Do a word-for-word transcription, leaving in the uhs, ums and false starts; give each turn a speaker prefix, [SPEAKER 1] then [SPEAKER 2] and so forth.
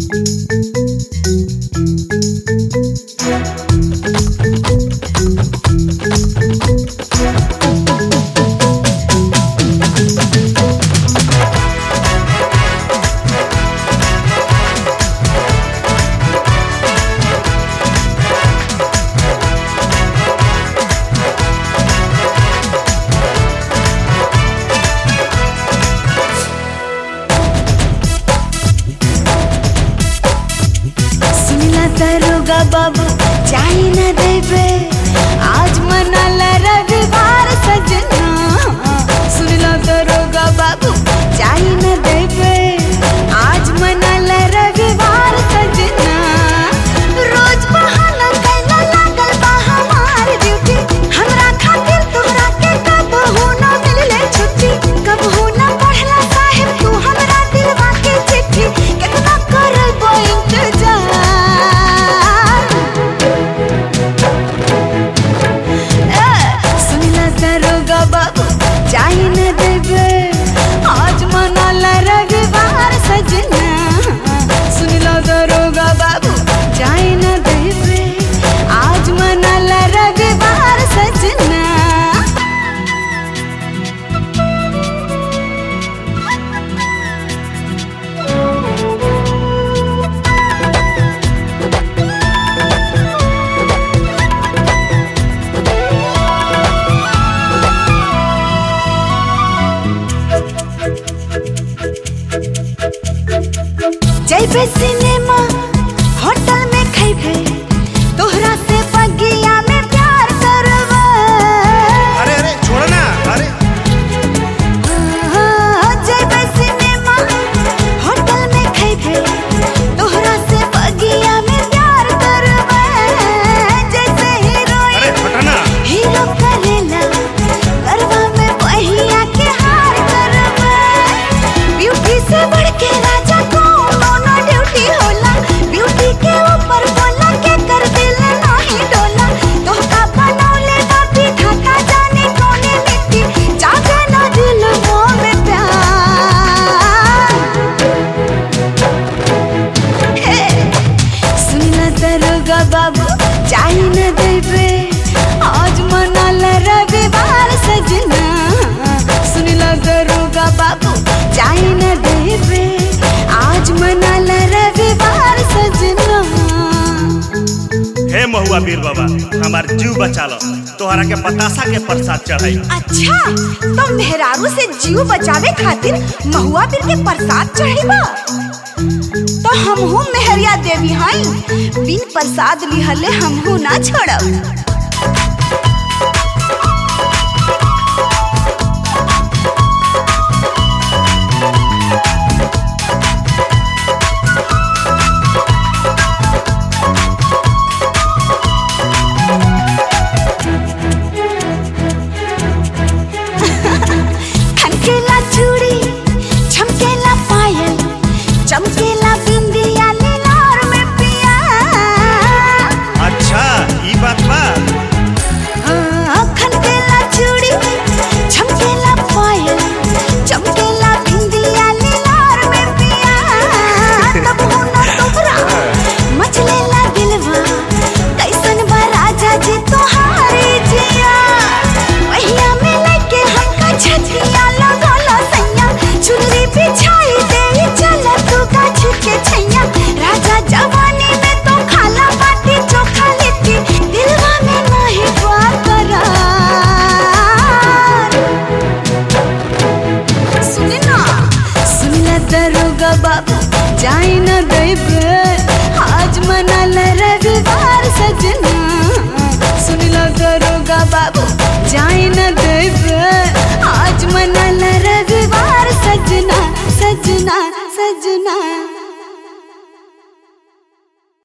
[SPEAKER 1] दरोगा बाबू चाय न देबे आज मनाला रविवार सजना। सुन लो दरोगा बाबू चाय न देबे आज मनाला रविवार सजना। रोज बहाना कैला लागल बा हमार ड्यूटी, हमरा खातिर तोहरा के कब हो न मिलले छुट्टी। कब हो न पढ़ला साहेब तू हमरा दिलवा के चिट्ठी, कितना करबो इंतजार। बाबू चाय न देबे आज मनाला रविवार सजना। सुन लो दरोगा बाबू चाय न देबे आज मनाला रविवार सजना। जैबे सिनेमा होटल में खैबे तोहरा से बगिया में प्यार करबे।
[SPEAKER 2] अरे अरे छोड़ ना। अरे
[SPEAKER 1] जैबे सिनेमा होटल में खैबे तोहरा से बगिया में प्यार करबे। जैसे हीरोइन
[SPEAKER 2] अरे हटा ना।
[SPEAKER 1] हीरो करेला गरबा में पहिया के हार करबे। ब्यूटी से बढ़ के राजा को होला, ब्यूटी के ऊपर बोला के कर दिल नाही डोला। तोहका बनौले बापी ढाका जाने कोने मिट्टी, जागे ना दिल में प्यार। हे सुन ला दरोगा बाबू चाय न देबे आज मनाला रविवार सजना। सुन ला दरोगा बाबू चाय न देबे आज मनाला रविवार सजना।
[SPEAKER 2] हे महुआ बीर बाबा हमार जीव बचा लो, तोहरा के बतासा के प्रसाद चढ़ाई।
[SPEAKER 1] अच्छा तो मेहरारू से जीव बचावे खातिर महुआ बीर के प्रसाद चढ़ेबा। तो हमहू मेहरिया देवी हई, बिन प्रसाद लिहले हमहू ना छोड़ब।